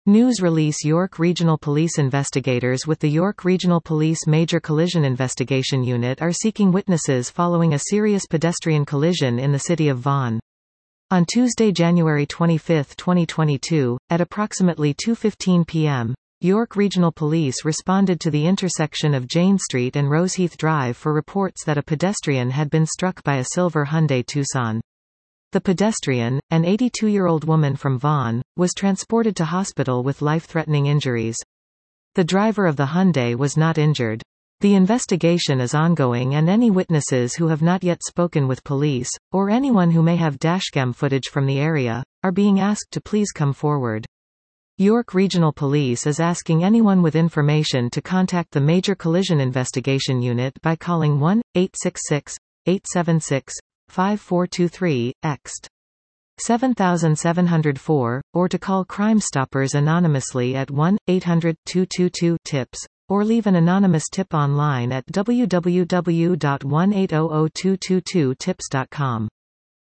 News release. York Regional Police investigators with the York Regional Police Major Collision Investigation Unit are seeking witnesses following a serious pedestrian collision in the city of Vaughan. On Tuesday, January 25, 2022, at approximately 2:15 p.m., York Regional Police responded to the intersection of Jane Street and Roseheath Drive for reports that a pedestrian had been struck by a silver Hyundai Tucson. The pedestrian, an 82-year-old woman from Vaughan, was transported to hospital with life-threatening injuries. The driver of the Hyundai was not injured. The investigation is ongoing, and any witnesses who have not yet spoken with police, or anyone who may have dashcam footage from the area, are being asked to please come forward. York Regional Police is asking anyone with information to contact the Major Collision Investigation Unit by calling 1-866-876-5423, ext. 7704, or to call Crime Stoppers anonymously at 1-800-222-TIPS, or leave an anonymous tip online at www.1800222tips.com.